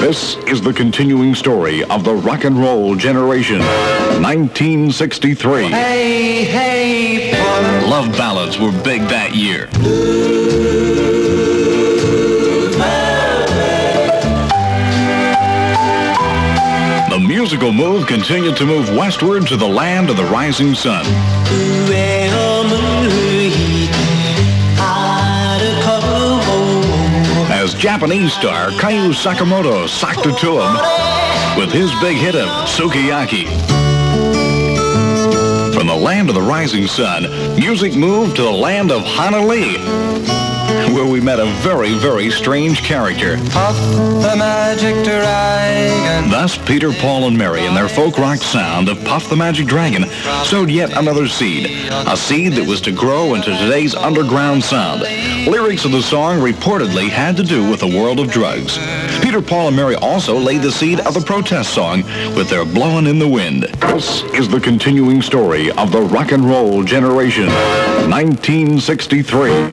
This is the continuing story of the rock and roll generation. 1963. Hey, hey, boy. Love ballads were big that year. The musical move continued to move westward to the land of the rising sun. As Japanese star Kaiju Sakamoto socked it to him with his big hit of Sukiyaki. From the land of the rising sun, music moved to the land of Hanalei, where we met a very, very strange character. Puff the Magic Dragon. Thus, Peter, Paul, and Mary and their folk rock sound of Puff the Magic Dragon sowed yet another seed, a seed that was to grow into today's underground sound. Lyrics of the song reportedly had to do with the world of drugs. Peter, Paul, and Mary also laid the seed of the protest song with their Blowin' in the Wind. This is the continuing story of the rock and roll generation. 1963.